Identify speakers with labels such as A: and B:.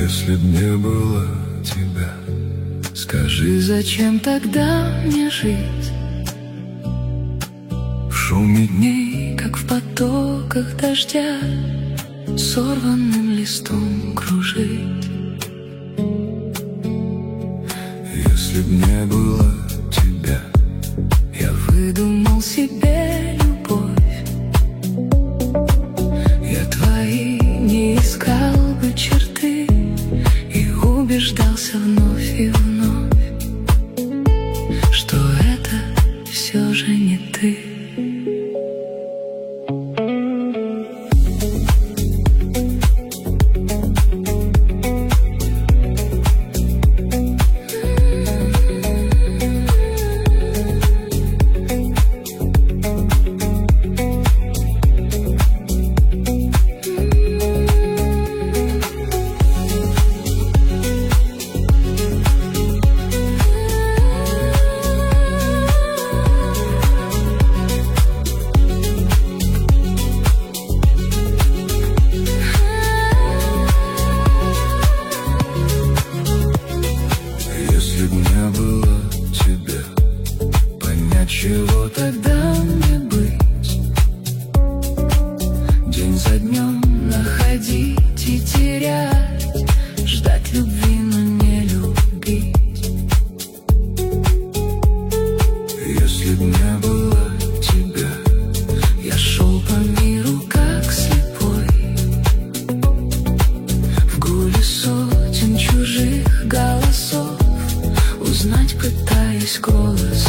A: Если б не было тебя,
B: скажи, зачем тогда мне жить?
A: в шуме дней,
B: Как в потоках дождя, сорванным листом кружить.
A: если б не было тебя,
B: Я выдумал себе любовь. Я твои не искал бы черты и убеждался вновь и вновь, что это все же не ты.
A: если б не было тебя, понять, чего
B: Тогда мне быть,
A: день за днем,
B: находить и терять, ждать любви, но не любить.
A: если б не было тебя,
B: Я шел по миру как слепой, в гуле сотен чужих голосов, узнать пытаясь голос